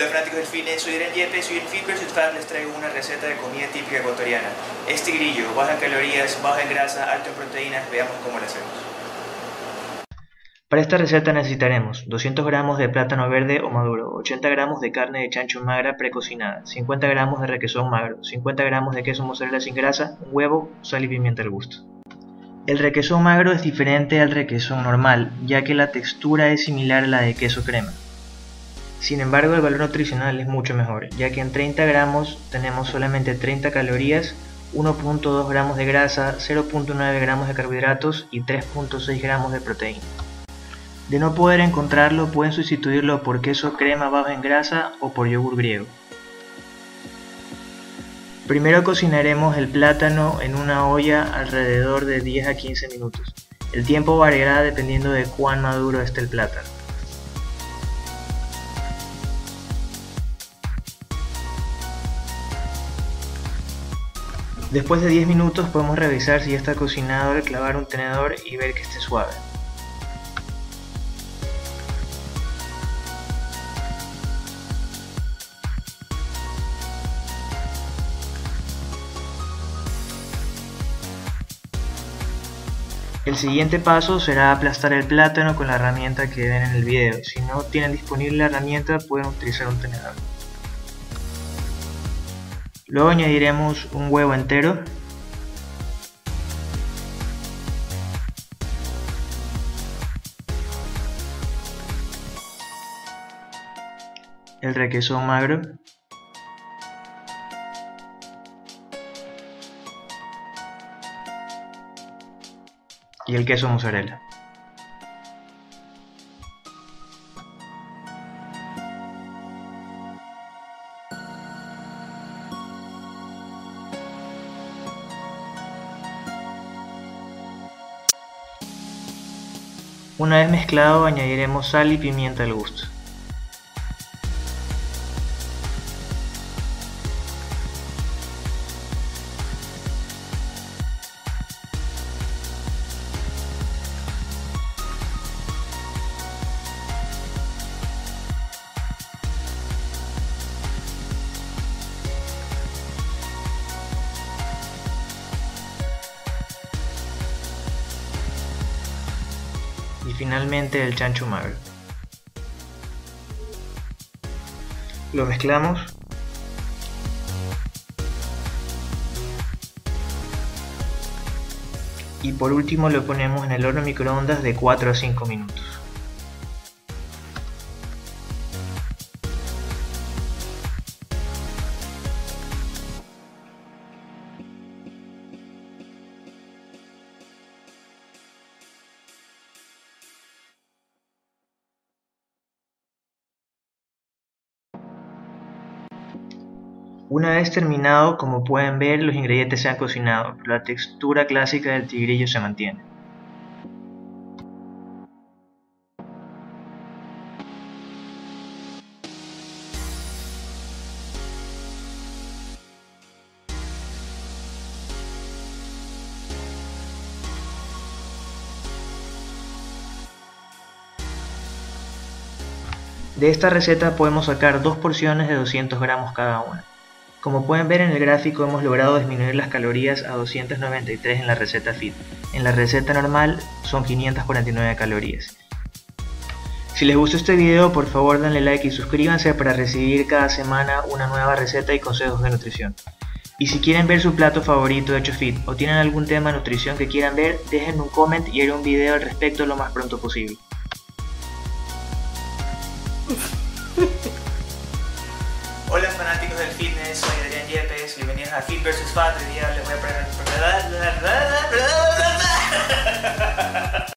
Hola fanáticos del fitness, soy Adrián Yepes y en Fit vs Fat les traigo una receta de comida típica ecuatoriana. Este grillo, baja en calorías, baja en grasa, alto en proteínas, veamos cómo lo hacemos. Para esta receta necesitaremos 200 gramos de plátano verde o maduro, 80 gramos de carne de chancho magra precocinada, 50 gramos de requesón magro, 50 gramos de queso mozzarella sin grasa, un huevo, sal y pimienta al gusto. El requesón magro es diferente al requesón normal, ya que la textura es similar a la de queso crema. Sin embargo, el valor nutricional es mucho mejor, ya que en 30 gramos tenemos solamente 30 calorías, 1.2 gramos de grasa, 0.9 gramos de carbohidratos y 3.6 gramos de proteína. De no poder encontrarlo, pueden sustituirlo por queso crema bajo en grasa o por yogur griego. Primero cocinaremos el plátano en una olla alrededor de 10 a 15 minutos. El tiempo variará dependiendo de cuán maduro esté el plátano. Después de 10 minutos podemos revisar si ya está cocinado al clavar un tenedor y ver que esté suave. El siguiente paso será aplastar el plátano con la herramienta que ven en el video. Si no tienen disponible la herramienta, pueden utilizar un tenedor. Luego añadiremos un huevo entero, el requesón magro, y el queso mozzarella. Una vez mezclado, añadiremos sal y pimienta al gusto. Y finalmente el chancho magro. Lo mezclamos y por último lo ponemos en el horno microondas de 4 a 5 minutos. Una vez terminado, como pueden ver, los ingredientes se han cocinado, pero la textura clásica del tigrillo se mantiene. De esta receta podemos sacar 2 porciones de 200 gramos cada una. Como pueden ver en el gráfico, hemos logrado disminuir las calorías a 293 en la receta Fit. En la receta normal son 549 calorías. Si les gustó este video, por favor denle like y suscríbanse para recibir cada semana una nueva receta y consejos de nutrición. Y si quieren ver su plato favorito hecho Fit o tienen algún tema de nutrición que quieran ver, déjenme un comment y haré un video al respecto lo más pronto posible. Hola fanáticos del fitness, soy Adrián Yepes, bienvenidos a Fit vs Fat. Hoy día les voy a presentar